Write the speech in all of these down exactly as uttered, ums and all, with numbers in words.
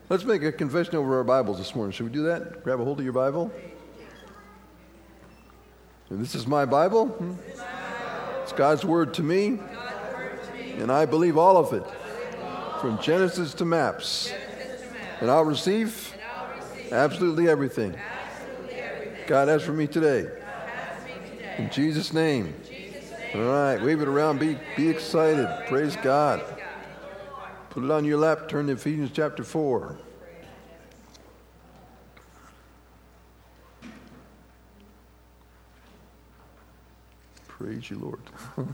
Let's make a confession over our Bibles this morning. Should we do that? Grab a hold of your Bible. And this is my Bible. Hmm? It's God's Word to me. And I believe all of it. From Genesis to maps. And I'll receive absolutely everything God has for me today. In Jesus' name. All right, wave it around. Be, be excited. Praise God. Put it on your lap. Turn to Ephesians chapter four. Praise you, Lord.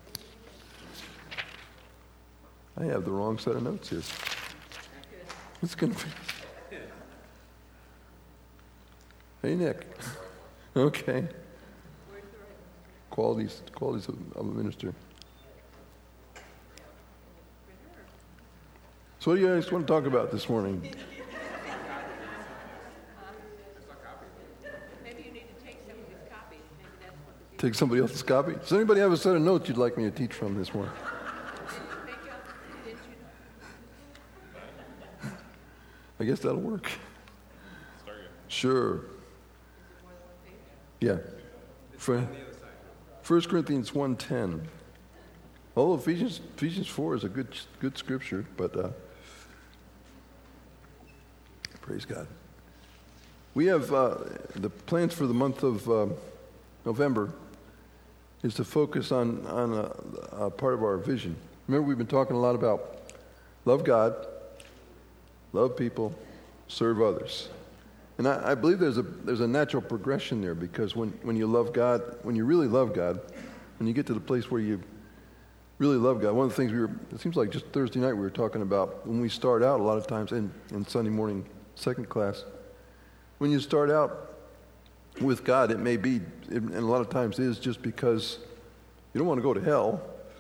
I have the wrong set of notes here. It's going to be... Hey, Nick. Okay. Qualities, qualities of, of a minister. So what do you guys want to talk about this morning? Maybe you need to take some of his copies. Maybe that's what the Take somebody else's copy? Does anybody have a set of notes you'd like me to teach from this morning? I guess that'll work. Sure. Yeah. For, First Corinthians one ten. Oh, Ephesians Ephesians four is a good good scripture, but uh, praise God. We have uh, the plans for the month of uh, November is to focus on on a, a part of our vision. Remember, we've been talking a lot about love God, love people, serve others. And I, I believe there's a there's a natural progression there, because when, when you love God, when you really love God, when you get to the place where you really love God, one of the things we were, it seems like just Thursday night we were talking about, when we start out a lot of times in, in Sunday morning second class, when you start out with God, it may be, and a lot of times is just because you don't want to go to hell,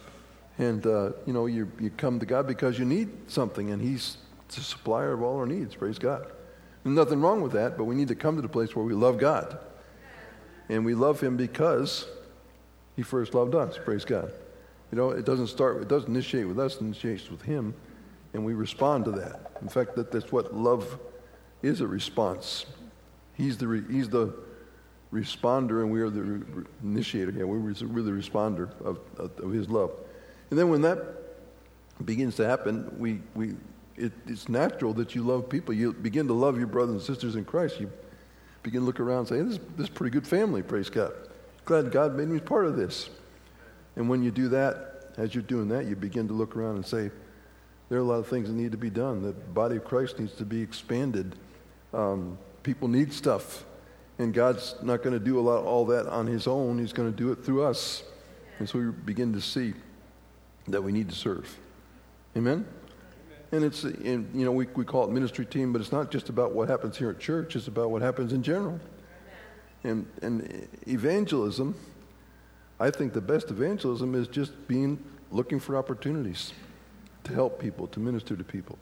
and uh, you know, you you come to God because you need something, and He's the supplier of all our needs, praise God. There's nothing wrong with that, but we need to come to the place where we love God. And we love Him because He first loved us, praise God. You know, it doesn't start, it doesn't initiate with us, it initiates with Him, and we respond to that. In fact, that, that's what love is, a response. He's the, re, he's the responder, and we are the re, initiator. Yeah, we're the responder of, of, of His love. And then when that begins to happen, we... we It, it's natural that you love people. You begin to love your brothers and sisters in Christ. You begin to look around and say, this, this is a pretty good family, praise God. Glad God made me part of this. And when you do that, as you're doing that, you begin to look around and say, there are a lot of things that need to be done. The body of Christ needs to be expanded. Um, people need stuff. And God's not going to do a lot, all that on His own. He's going to do it through us. And so we begin to see that we need to serve. Amen? And it's, and, you know, we, we call it ministry team, but it's not just about what happens here at church. It's about what happens in general. And, and evangelism, I think the best evangelism is just being, looking for opportunities to help people, to minister to people.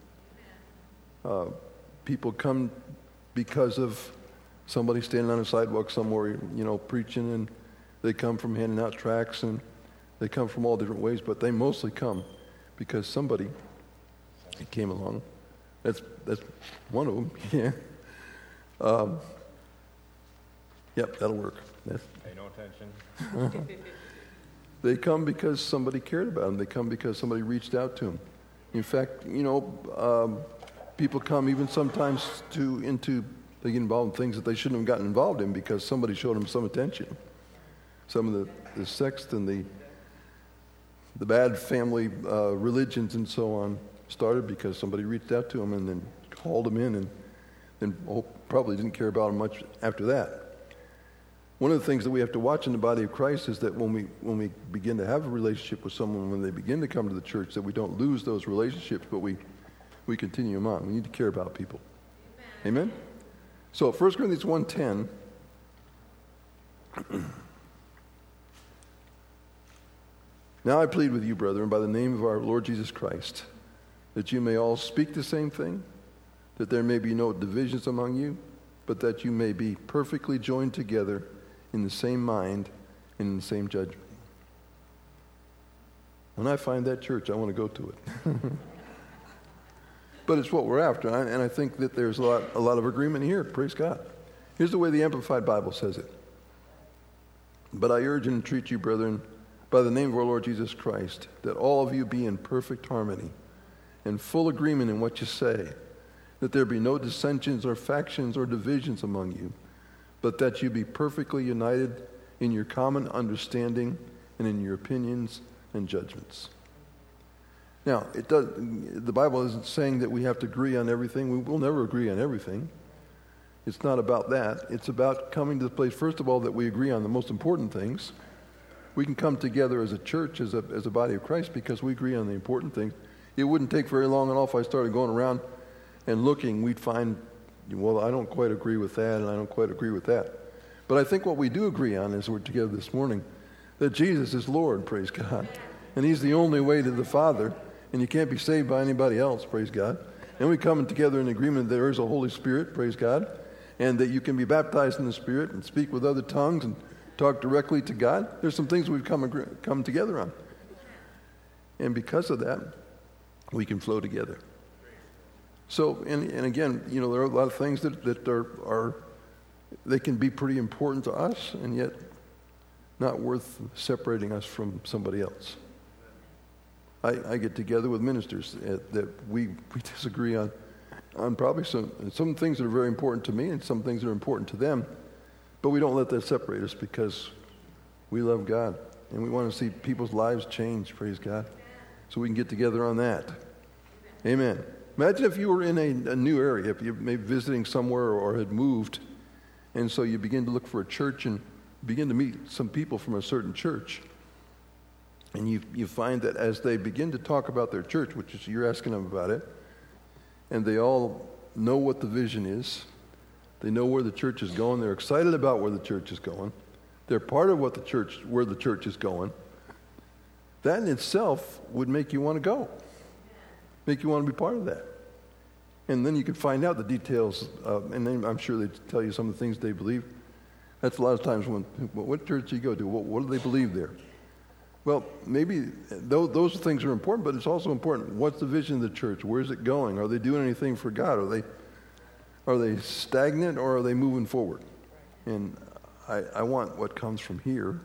Uh, people come because of somebody standing on a sidewalk somewhere, you know, preaching, and they come from handing out tracts, and they come from all different ways, but they mostly come because somebody... It came along. That's that's one of them. Yeah. Um, yep, that'll work. That's, Pay no attention. They come because somebody cared about them. They come because somebody reached out to them. In fact, you know, um, people come even sometimes to into they get involved in things that they shouldn't have gotten involved in because somebody showed them some attention. Some of the, the sex and the the bad family uh, religions and so on started because somebody reached out to them and then called them in, and then oh, probably didn't care about them much after that. One of the things that we have to watch in the body of Christ is that when we when we begin to have a relationship with someone, when they begin to come to the church, that we don't lose those relationships, but we, we continue them on. We need to care about people. Amen? Amen? So First Corinthians one ten. Now I plead with you, brethren, by the name of our Lord Jesus Christ, that you may all speak the same thing, that there may be no divisions among you, but that you may be perfectly joined together in the same mind and in the same judgment. When I find that church, I want to go to it. But it's what we're after, and I, and I think that there's a lot, a lot of agreement here. Praise God. Here's the way the Amplified Bible says it. But I urge and entreat you, brethren, by the name of our Lord Jesus Christ, that all of you be in perfect harmony and full agreement in what you say, that there be no dissensions or factions or divisions among you, but that you be perfectly united in your common understanding and in your opinions and judgments. Now, it does, the Bible isn't saying that we have to agree on everything. We will never agree on everything. It's not about that. It's about coming to the place, first of all, that we agree on the most important things. We can come together as a church, as a, as a body of Christ, because we agree on the important things. It wouldn't take very long at all if I started going around and looking. We'd find, well, I don't quite agree with that, and I don't quite agree with that. But I think what we do agree on as we're together this morning, that Jesus is Lord, praise God. And he's the only way to the Father, and you can't be saved by anybody else, praise God. And we come together in agreement that there is a Holy Spirit, praise God, and that you can be baptized in the Spirit and speak with other tongues and talk directly to God. There's some things we've come agree- come together on. And because of that, we can flow together. So, and, and again, you know, there are a lot of things that, that are, are, they can be pretty important to us, and yet not worth separating us from somebody else. I, I get together with ministers that, that we, we disagree on, on probably some, some things that are very important to me and some things that are important to them, but we don't let that separate us because we love God and we want to see people's lives change, praise God, so we can get together on that. Amen. Imagine if you were in a, a new area, if you may be visiting somewhere or had moved, and so you begin to look for a church and begin to meet some people from a certain church. And you you find that as they begin to talk about their church, which is you're asking them about it, and they all know what the vision is, they know where the church is going, they're excited about where the church is going, they're part of what the church, where the church is going, that in itself would make you want to go, make you want to be part of that. And then you can find out the details, uh, and then I'm sure they tell you some of the things they believe. That's a lot of times when, what church do you go to? What, what do they believe there? Well, maybe those, those things are important, but it's also important. What's the vision of the church? Where's it going? Are they doing anything for God? Are they are they stagnant or are they moving forward? And I, I want what comes from here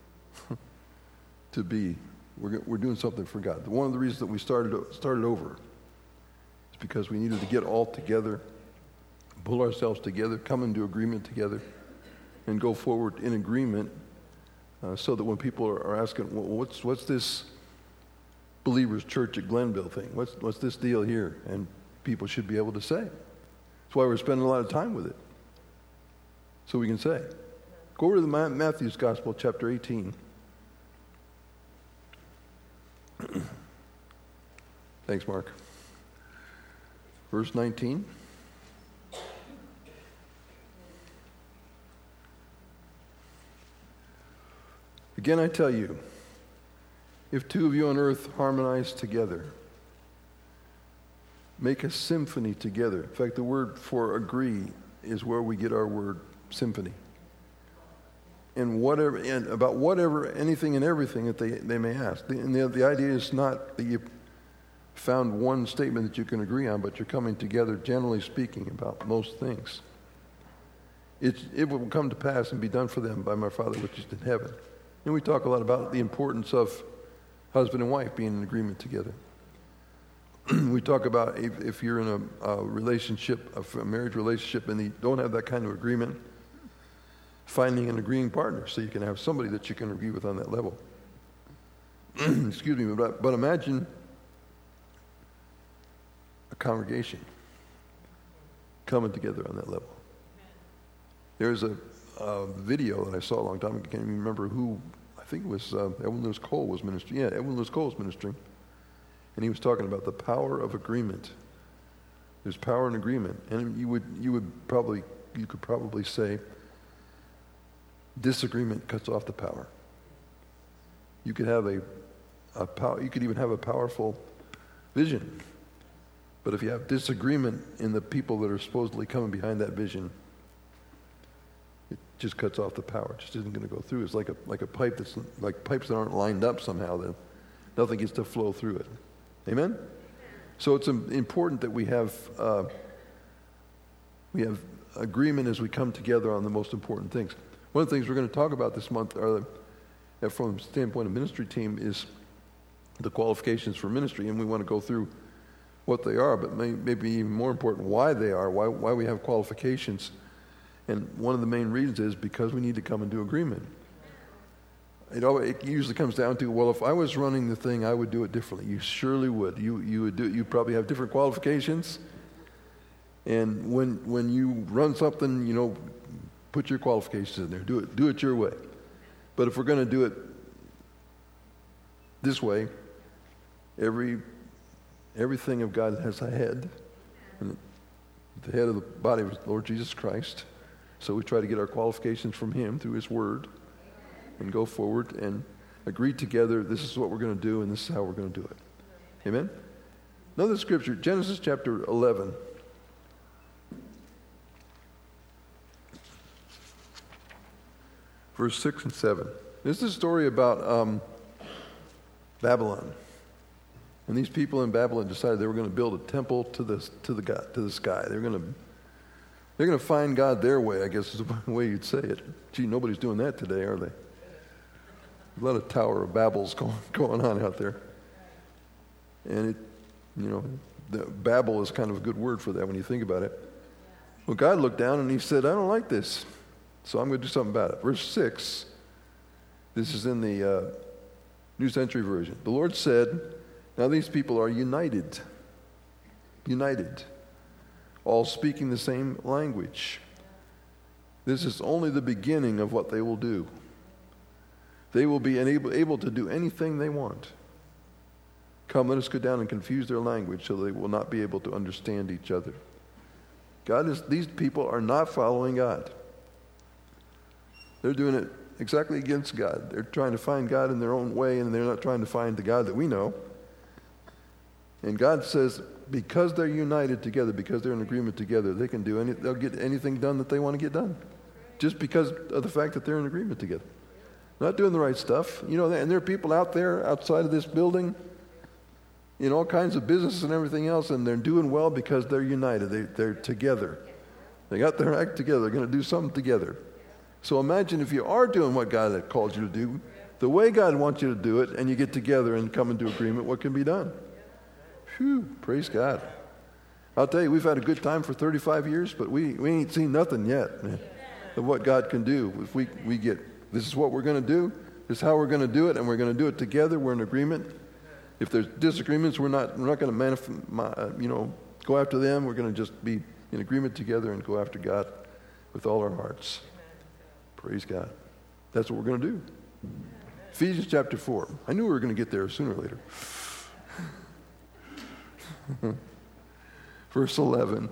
to be, we're, we're doing something for God. One of the reasons that we started started over is because we needed to get all together, pull ourselves together, come into agreement together, and go forward in agreement. Uh, so that when people are, are asking, well, what's what's this Believers Church at Glenville thing? What's what's this deal here? And people should be able to say. That's why we're spending a lot of time with it. So we can say. Go over to the Ma- Matthew's Gospel, chapter eighteen. Thanks, Mark. Verse nineteen. Again, I tell you, if two of you on earth harmonize together, make a symphony together. In fact, the word for agree is where we get our word symphony. And whatever, and about whatever, anything and everything that they, they may ask. The, and the, the idea is not that you found one statement that you can agree on, but you're coming together, generally speaking, about most things. It, it will come to pass and be done for them by my Father which is in heaven. And we talk a lot about the importance of husband and wife being in agreement together. We talk about if, if you're in a, a relationship, a marriage relationship, and you don't have that kind of agreement, finding an agreeing partner so you can have somebody that you can agree with on that level. Excuse me, but, but imagine a congregation coming together on that level. There's a Uh, video that I saw a long time ago. I can't even remember who. I think it was uh, Edwin Lewis Cole was ministering. Yeah, Edwin Lewis Cole was ministering, and he was talking about the power of agreement. There's power in agreement, and you would you would probably you could probably say disagreement cuts off the power. You could have a a power. You could even have a powerful vision, but if you have disagreement in the people that are supposedly coming behind that vision, it just cuts off the power. It just isn't going to go through. It's like a like a pipe that's like pipes that aren't lined up somehow. Then nothing gets to flow through it. Amen? So it's um, important that we have uh, we have agreement as we come together on the most important things. One of the things we're going to talk about this month, are, uh, from the standpoint of ministry team, is the qualifications for ministry, and we want to go through what they are, but may, maybe even more important, why they are, why why we have qualifications. And one of the main reasons is because we need to come into agreement. It, always, it usually comes down to, well, if I was running the thing, I would do it differently. You surely would. You you would do. You probably have different qualifications. And when when you run something, you know, put your qualifications in there. Do it. Do it your way. But if we're going to do it this way, every everything of God has a head, and the head of the body was the Lord Jesus Christ. So we try to get our qualifications from Him through His Word, and go forward and agree together. This is what we're going to do, and this is how we're going to do it. Amen? Another scripture, Genesis chapter eleven. Verse six and seven. This is a story about um, Babylon. And these people in Babylon decided they were going to build a temple to the, to the, God, to the sky. They were going to They're going to find God their way, I guess is the way you'd say it. Gee, nobody's doing that today, are they? A lot of Tower of Babels going, going on out there. And it, you know, the, Babel is kind of a good word for that when you think about it. Well, God looked down and He said, I don't like this, so I'm going to do something about it. Verse six, this is in the uh, New Century Version. The Lord said, now these people are united. United. All speaking the same language. This is only the beginning of what they will do. They will be able, able to do anything they want. Come, let us go down and confuse their language so they will not be able to understand each other. God is, these people are not following God. They're doing it exactly against God. They're trying to find God in their own way, and they're not trying to find the God that we know. And God says, because they're united together, because they're in agreement together, they can do any, they'll get anything done that they want to get done. Just because of the fact that they're in agreement together. Not doing the right stuff. You know, and there are people out there outside of this building in all kinds of business and everything else, and they're doing well because they're united. They, they're together. They got their act together. They're going to do something together. So imagine if you are doing what God had called you to do, the way God wants you to do it, and you get together and come into agreement, what can be done? Phew, praise God. I'll tell you, we've had a good time for thirty-five years, but we, we ain't seen nothing yet, man, of what God can do. If we, we get, this is what we're going to do, this is how we're going to do it, and we're going to do it together. We're in agreement. If there's disagreements, we're not we're not going to manif- you know, go after them. We're going to just be in agreement together and go after God with all our hearts. Praise God. That's what we're going to do. Ephesians chapter four. I knew we were going to get there sooner or later. Verse eleven.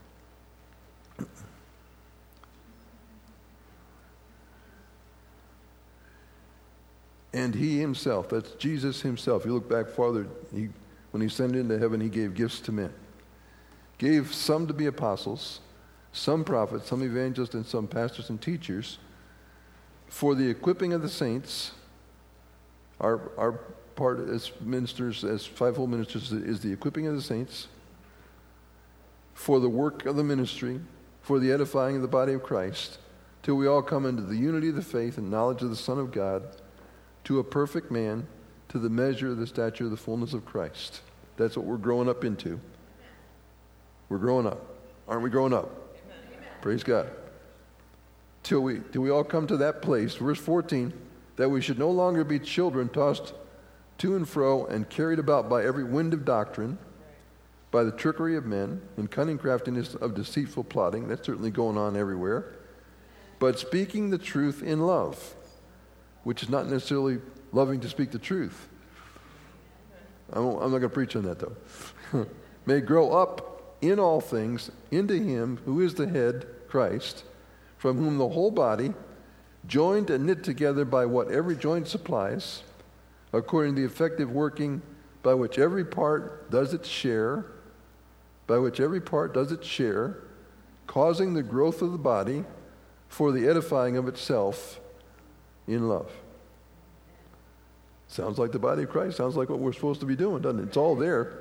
And He Himself, that's Jesus Himself. You look back farther, he, when He ascended into heaven, He gave gifts to men. Gave some to be apostles, some prophets, some evangelists, and some pastors and teachers for the equipping of the saints. Our, our part as ministers, as fivefold ministers, is the equipping of the saints, for the work of the ministry, for the edifying of the body of Christ, till we all come into the unity of the faith and knowledge of the Son of God, to a perfect man, to the measure of the stature of the fullness of Christ. That's what we're growing up into. We're growing up. Aren't we growing up? Amen. Praise God. Till we, till we all come to that place, verse fourteen, that we should no longer be children tossed to and fro and carried about by every wind of doctrine, by the trickery of men and cunning craftiness of deceitful plotting. That's certainly going on everywhere. But speaking the truth in love, which is not necessarily loving to speak the truth. I'm not going to preach on that, though. May grow up in all things into Him who is the head, Christ, from whom the whole body, joined and knit together by what every joint supplies, according to the effective working by which every part does its share, by which every part does its share, causing the growth of the body for the edifying of itself in love. Sounds like the body of Christ. Sounds like what we're supposed to be doing, doesn't it? It's all there.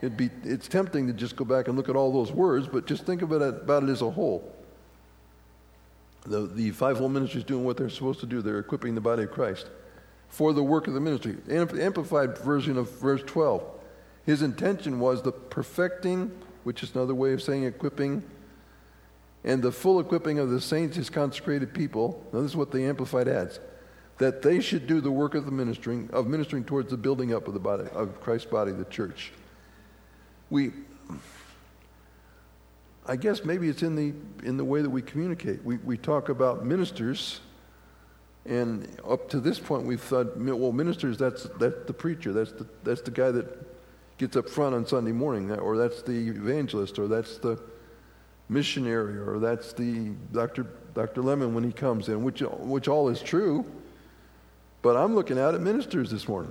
It'd be, it's tempting to just go back and look at all those words, but just think of it about it as a whole. The, the fivefold ministry is doing what they're supposed to do. They're equipping the body of Christ for the work of the ministry. Amp- Amplified version of verse twelve. His intention was the perfecting, which is another way of saying equipping, and the full equipping of the saints, his consecrated people. Now this is what the Amplified adds. That they should do the work of the ministering, of ministering towards the building up of the body, of Christ's body, the church. We, I guess maybe it's in the in the way that we communicate. We we talk about ministers, and up to this point we've thought, well, ministers, that's that's the preacher, that's the that's the guy that gets up front on Sunday morning, or that's the evangelist, or that's the missionary, or that's the Doctor Doctor Lemon when he comes in, which which all is true. But I'm looking out at ministers this morning.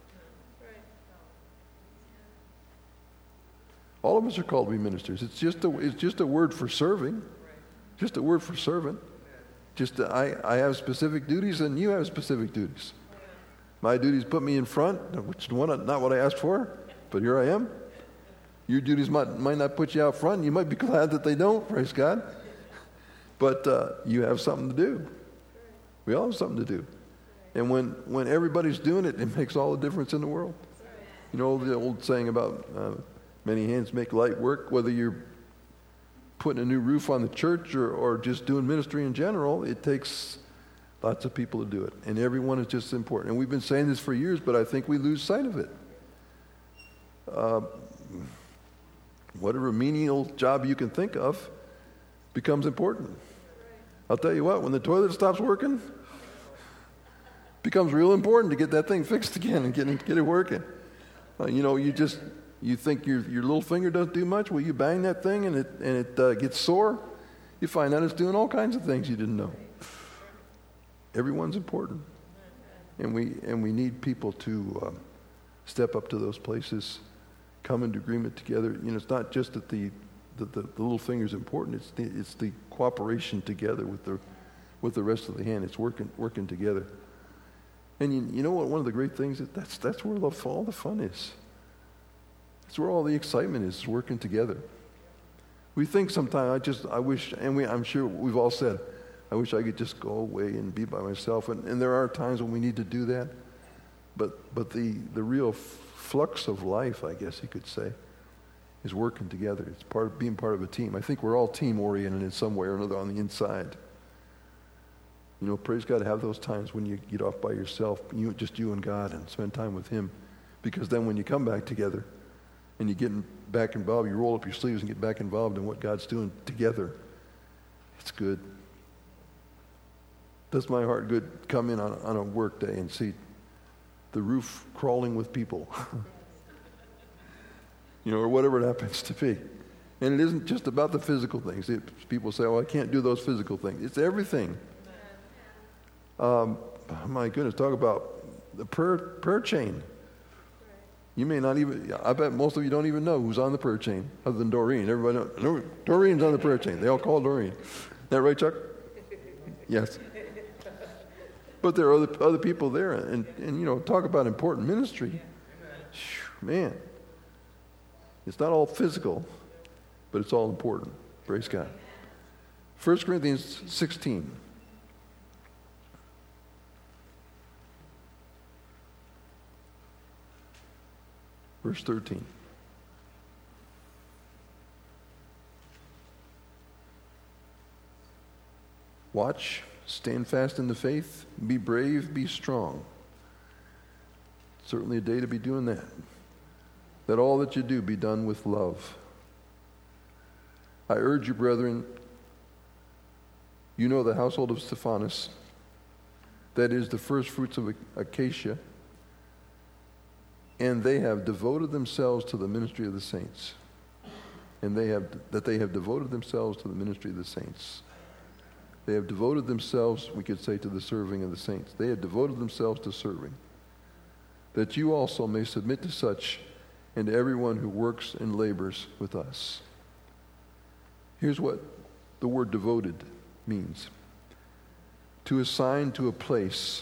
All of us are called to be ministers. It's just a, it's just a word for serving, just a word for servant. Just a, I, I have specific duties and you have specific duties. My duties put me in front, which is one, not what I asked for, but here I am. Your duties might, might not put you out front. You might be glad that they don't, praise God. But uh, you have something to do. We all have something to do. And when, when everybody's doing it, it makes all the difference in the world. You know the old saying about uh, many hands make light work, whether you're putting a new roof on the church or, or just doing ministry in general, it takes lots of people to do it. And everyone is just important. And we've been saying this for years, but I think we lose sight of it. Uh, whatever menial job you can think of becomes important. I'll tell you what, when the toilet stops working, it becomes real important to get that thing fixed again and get it, get it working. Uh, you know, you just... You think your your little finger doesn't do much? Well, you bang that thing and it and it uh, gets sore. You find out it's doing all kinds of things you didn't know. Everyone's important, and we and we need people to uh, step up to those places, come into agreement together. You know, it's not just that the the, the, the little finger's important. It's the it's the cooperation together with the with the rest of the hand. It's working working together. And you you know what? One of the great things is that's that's where all the fun is. It's where all the excitement is, working together. We think sometimes, I just, I wish, and we, I'm sure we've all said, I wish I could just go away and be by myself. And, and there are times when we need to do that. But but the, the real flux of life, I guess you could say, is working together. It's part of being part of a team. I think we're all team-oriented in some way or another on the inside. You know, praise God, have those times when you get off by yourself, you just you and God, and spend time with Him. Because then when you come back together, and you get back involved, you roll up your sleeves and get back involved in what God's doing together. It's good. Does my heart good come in on, on a work day and see the roof crawling with people, you know, or whatever it happens to be. And it isn't just about the physical things. It, people say, oh, I can't do those physical things. It's everything. Um, my goodness, talk about the prayer, prayer chain. You may not even, I bet most of you don't even know who's on the prayer chain other than Doreen. Everybody knows, Doreen's on the prayer chain. They all call Doreen. Is that right, Chuck? Yes. But there are other, other people there. And, and, you know, talk about important ministry. Man, it's not all physical, but it's all important. Praise God. First Corinthians sixteen. Verse thirteen. Watch, stand fast in the faith, be brave, be strong. Certainly a day to be doing that. That all that you do be done with love. I urge you, brethren, you know the household of Stephanas, that is the first fruits of Acacia, and they have devoted themselves to the ministry of the saints. And they have that they have devoted themselves to the ministry of the saints. They have devoted themselves, we could say, to the serving of the saints. They have devoted themselves to serving. That you also may submit to such and to everyone who works and labors with us. Here's what the word devoted means. To assign to a place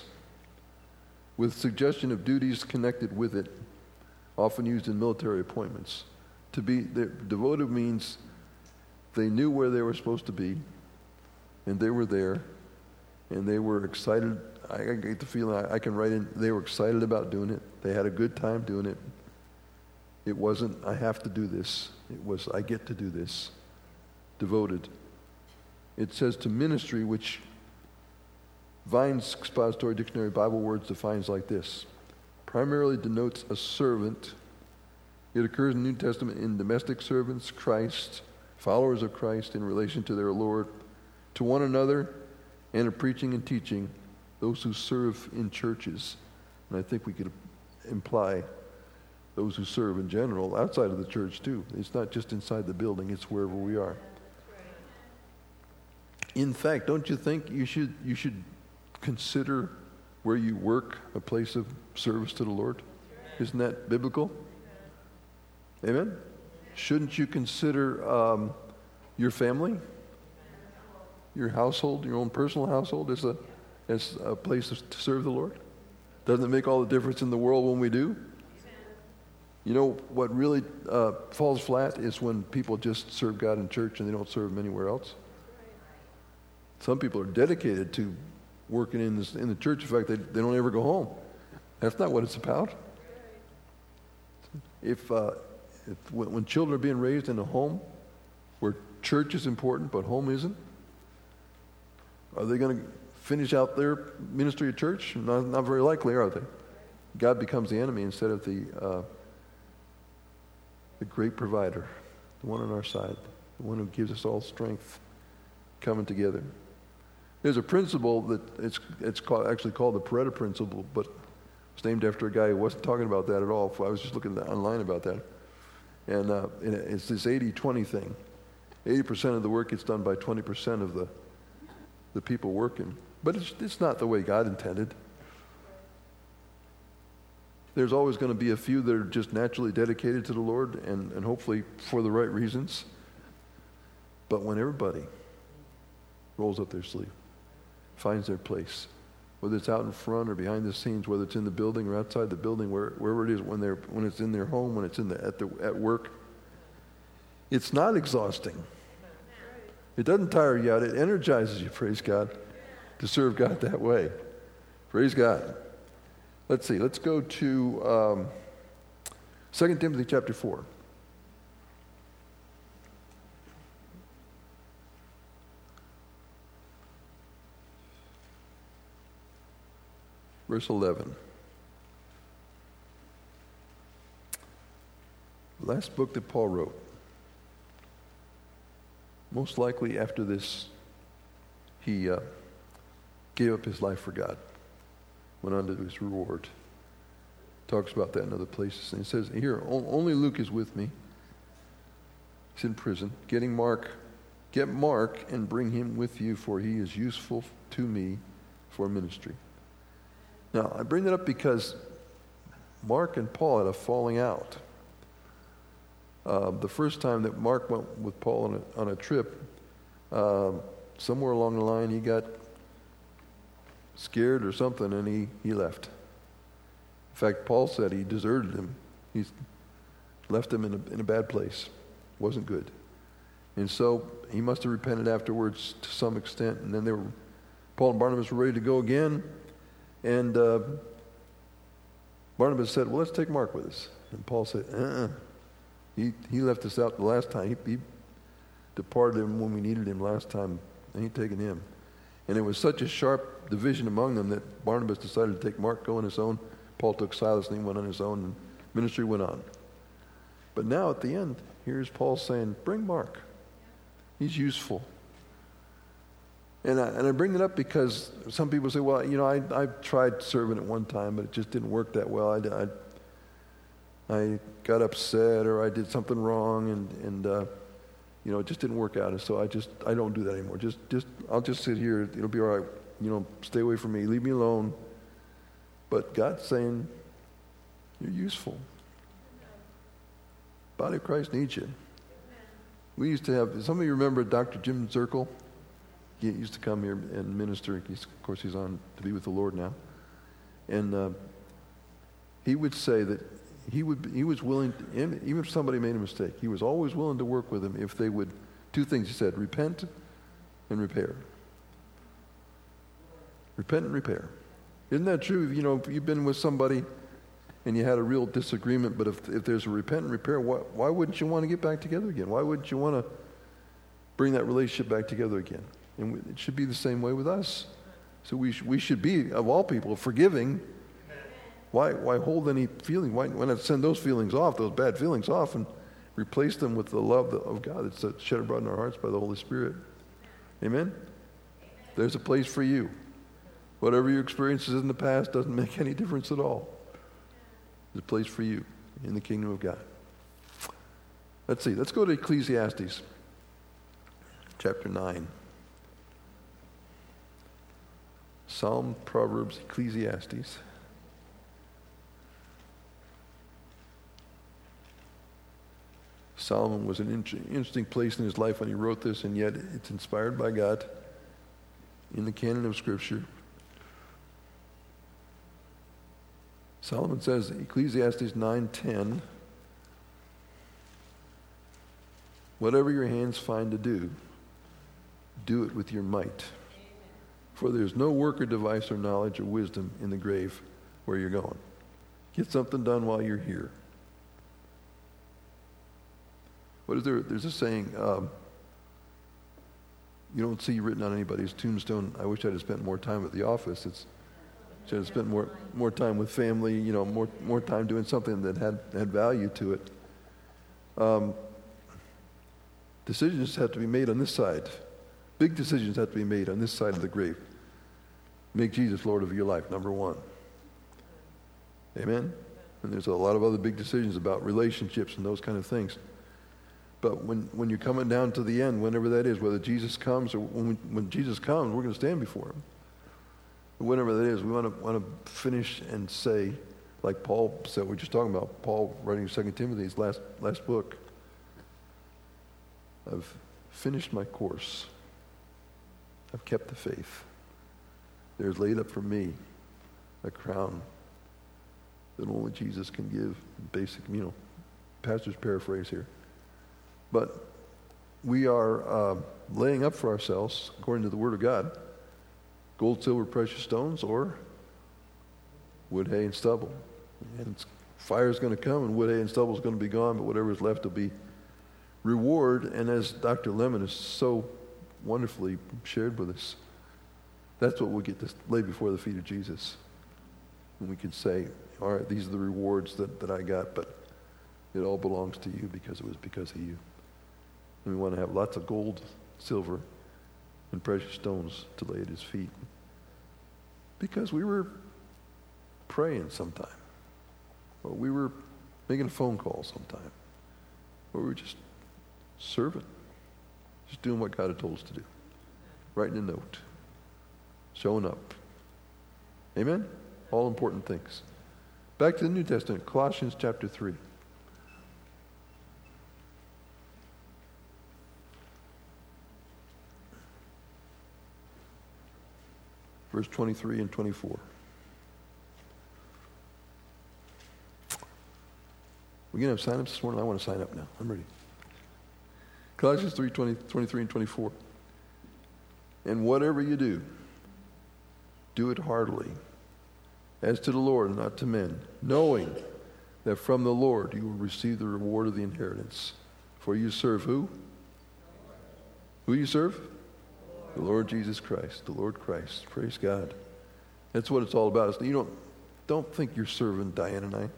with suggestion of duties connected with it, often used in military appointments. To be devoted means they knew where they were supposed to be, and they were there, and they were excited. I, I get the feeling I, I can write in, they were excited about doing it. They had a good time doing it. It wasn't, I have to do this. It was, I get to do this. Devoted. It says to ministry, which Vine's Expository Dictionary of Bible Words defines like this. Primarily denotes a servant. It occurs in the New Testament in domestic servants, Christ, followers of Christ in relation to their Lord, to one another, and in preaching and teaching, those who serve in churches. And I think we could imply those who serve in general outside of the church too. It's not just inside the building, it's wherever we are. In fact, don't you think you should you should consider where you work a place of service to the Lord? Isn't that biblical? Amen? Shouldn't you consider um, your family, your household, your own personal household as a, as a place to serve the Lord? Doesn't it make all the difference in the world when we do? You know, what really uh, falls flat is when people just serve God in church and they don't serve Him anywhere else. Some people are dedicated to working in, this, in the church. In fact, they, they don't ever go home. That's not what it's about. If, uh, if when, when children are being raised in a home where church is important but home isn't, are they going to finish out their ministry at church? Not, not very likely, are they? God becomes the enemy instead of the uh, the great provider, the one on our side, the one who gives us all strength coming together. There's a principle that it's it's called, actually called the Pareto principle, but it's named after a guy who wasn't talking about that at all. I was just looking online about that. And, uh, and it's this eighty twenty thing. eighty percent of the work gets done by twenty percent of the the people working. But it's, it's not the way God intended. There's always going to be a few that are just naturally dedicated to the Lord and, and hopefully for the right reasons. But when everybody rolls up their sleeve, finds their place, whether it's out in front or behind the scenes, whether it's in the building or outside the building, where, wherever it is, when they're when it's in their home, when it's in the at the at work, it's not exhausting. It doesn't tire you out. It energizes you, praise God, to serve God that way. Praise God. Let's see. Let's go to um, Second Timothy chapter four. Verse eleven. Last book that Paul wrote. Most likely after this, he uh, gave up his life for God. Went on to his reward. Talks about that in other places. And he says, here, only Luke is with me. He's in prison. Getting Mark. Get Mark and bring him with you, for he is useful to me for ministry. Now, I bring that up because Mark and Paul had a falling out. Uh, the first time that Mark went with Paul on a, on a trip, uh, somewhere along the line he got scared or something and he, he left. In fact, Paul said he deserted him. He left him in a, in a bad place. Wasn't good. And so he must have repented afterwards to some extent. And then they were, Paul and Barnabas were ready to go again. And uh, Barnabas said, well, let's take Mark with us. And Paul said, uh-uh. He, he left us out the last time. He, he departed him when we needed him last time. I ain't taking him. And it was such a sharp division among them that Barnabas decided to take Mark, go on his own. Paul took Silas and he went on his own, and ministry went on. But now at the end, here's Paul saying, bring Mark. He's useful. And I, and I bring it up because some people say, well, you know, I, I tried serving at one time, but it just didn't work that well. I, I, I got upset or I did something wrong, and, and uh, you know, it just didn't work out. And so I just, I don't do that anymore. Just, just, I'll just sit here. It'll be all right. You know, stay away from me. Leave me alone. But God's saying, you're useful. Body of Christ needs you. We used to have, some of you remember Doctor Jim Zirkle? He used to come here and minister. He's, of course, he's on to be with the Lord now. And uh, he would say that he would he was willing, to, even if somebody made a mistake, he was always willing to work with them if they would, two things he said, repent and repair. Repent and repair. Isn't that true? You know, if you've been with somebody and you had a real disagreement, but if, if there's a repent and repair, why, why wouldn't you want to get back together again? Why wouldn't you want to bring that relationship back together again? And we, it should be the same way with us. So we, sh- we should be, of all people, forgiving. Why, why hold any feeling? Why, why not send those feelings off, those bad feelings off, and replace them with the love of God that's shed abroad in our hearts by the Holy Spirit? Amen? There's a place for you. Whatever your experiences in the past doesn't make any difference at all. There's a place for you in the kingdom of God. Let's see. Let's go to Ecclesiastes, chapter nine. Psalm, Proverbs, Ecclesiastes. Solomon was an inter- interesting place in his life when he wrote this, and yet it's inspired by God in the canon of Scripture. Solomon says, Ecclesiastes nine ten, whatever your hands find to do, do it with your might. For there's no work or device or knowledge or wisdom in the grave where you're going. Get something done while you're here. What is there? There's a saying, um, you don't see written on anybody's tombstone, I wish I'd have spent more time at the office. It's should have spent more more time with family, you know, more more time doing something that had, had value to it. Um, decisions have to be made on this side. Big decisions have to be made on this side of the grave. Make Jesus Lord of your life, number one. Amen? And there's a lot of other big decisions about relationships and those kind of things. But when, when you're coming down to the end, whenever that is, whether Jesus comes or when, we, when Jesus comes, we're going to stand before him. But whenever that is, we want to want to finish and say, like Paul said, we're just talking about Paul writing Second Timothy, his last last book. I've finished my course. I've kept the faith. There's laid up for me a crown that only Jesus can give. Basic, you know, pastor's paraphrase here. But we are uh, laying up for ourselves, according to the Word of God, gold, silver, precious stones, or wood, hay, and stubble. And fire's going to come, and wood, hay, and stubble is going to be gone, but whatever is left will be reward. And as Doctor Lemon has so wonderfully shared with us, that's what we get to lay before the feet of Jesus. And we can say, all right, these are the rewards that, that I got, but it all belongs to you because it was because of you. And we want to have lots of gold, silver, and precious stones to lay at his feet. Because we were praying sometime. Or we were making a phone call sometime. Or we were just serving. Just doing what God had told us to do. Writing a note. Showing up. Amen? All important things. Back to the New Testament, Colossians chapter three. Verse twenty-three and twenty-four. We're going to have sign-ups this morning? I want to sign up now. I'm ready. Colossians three, twenty, twenty-three and twenty-four. And whatever you do, do it heartily, as to the Lord and not to men, knowing that from the Lord you will receive the reward of the inheritance. For you serve who? Who you serve? The Lord Jesus Christ, the Lord Christ. Praise God. That's what it's all about. You don't, don't think you're serving Diane and I.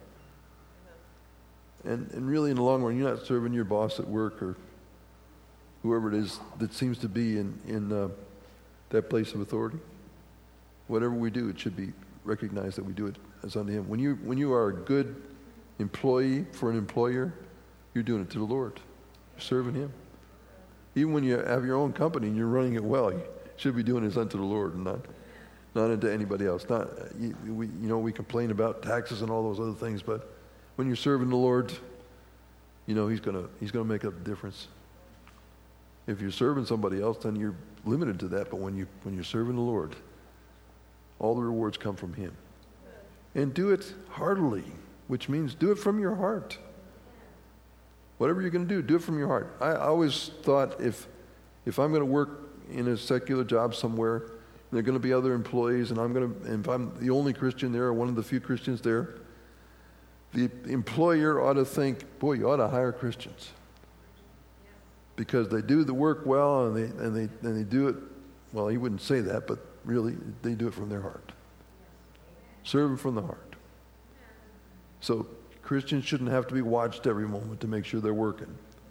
And, and really, in the long run, you're not serving your boss at work or whoever it is that seems to be in, in uh, that place of authority. Whatever we do, it should be recognized that we do it as unto him. When you, when you are a good employee for an employer, you're doing it to the Lord. You're serving him. Even when you have your own company and you're running it well, you should be doing it unto the Lord and not, not unto anybody else. Not, you, we, you know, we complain about taxes and all those other things, but when you're serving the Lord, you know He's gonna He's gonna make a difference. If you're serving somebody else, then you're limited to that. But when you when you're serving the Lord, all the rewards come from Him. And do it heartily. which means do it from your heart. Whatever you're going to do, do it from your heart. I always thought if if I'm going to work in a secular job somewhere, and there are going to be other employees, and I'm going to, and if I'm the only Christian there or one of the few Christians there, the employer ought to think, boy, you ought to hire Christians. Because they do the work well, and they and they and they do it, well, he wouldn't say that, but really, they do it from their heart. Serve them from the heart. So Christians shouldn't have to be watched every moment to make sure they're working.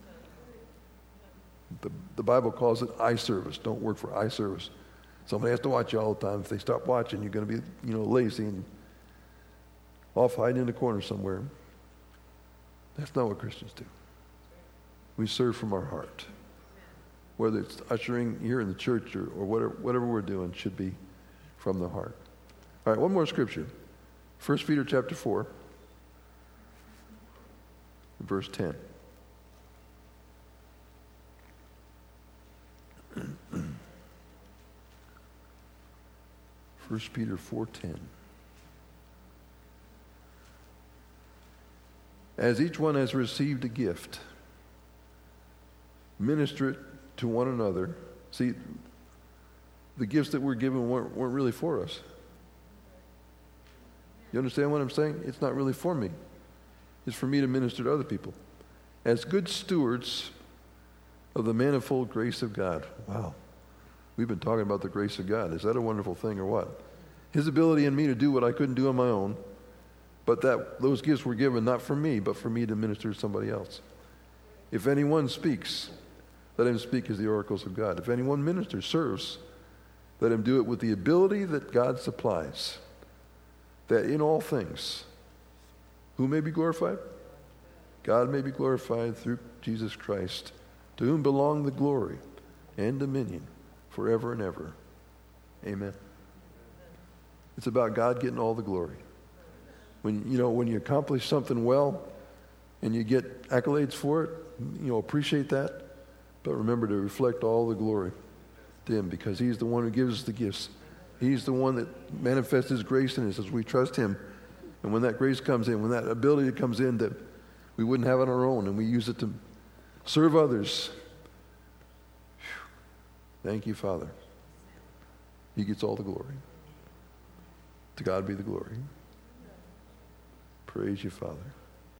The, the Bible calls it eye service. Don't work for eye service. Somebody has to watch you all the time. If they stop watching, you're going to be, you know, lazy and off hiding in the corner somewhere. That's not what Christians do. We serve from our heart. Whether it's ushering here in the church or, or whatever, whatever we're doing should be from the heart. All right, one more scripture. First Peter chapter four, verse ten. First Peter four ten. As each one has received a gift, minister it to one another. See, the gifts that we're given weren't, weren't really for us. You understand what I'm saying? It's not really for me. It's for me to minister to other people. As good stewards of the manifold grace of God. Wow. We've been talking about the grace of God. Is that a wonderful thing or what? His ability in me to do what I couldn't do on my own, but that those gifts were given not for me, but for me to minister to somebody else. If anyone speaks, let him speak as the oracles of God. If anyone ministers, serves, let him do it with the ability that God supplies, that in all things, who may be glorified? God may be glorified through Jesus Christ, to whom belong the glory and dominion forever and ever. Amen. It's about God getting all the glory. When you know when you accomplish something well and you get accolades for it, you know, appreciate that. But remember to reflect all the glory to him, because he's the one who gives us the gifts. He's the one that manifests his grace in us as we trust him. And when that grace comes in, when that ability comes in that we wouldn't have on our own, and we use it to serve others. Whew. Thank you, Father. He gets all the glory. To God be the glory. Praise you, Father.